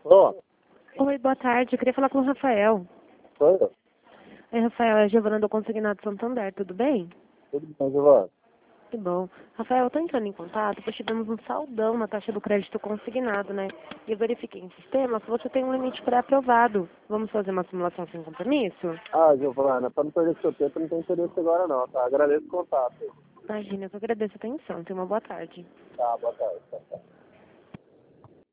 Ô, Oi, boa tarde. Eu queria falar com o Rafael. sou eu. Oi, Rafael, é a Giovana do Consignado Santander, tudo bem? Tudo bem, Giovanni? Que bom. Rafael, eu tô entrando em contato, pois tivemos um saldão na taxa do crédito consignado, né? E eu verifiquei em sistema que você tem um limite pré-aprovado. Vamos fazer uma simulação sem compromisso? Ah, Giovana, para não perder seu tempo, não tem interesse agora não, tá? Agradeço o contato. Imagina, eu que agradeço a atenção. Tenha uma boa tarde. Tá, boa tarde. Tá.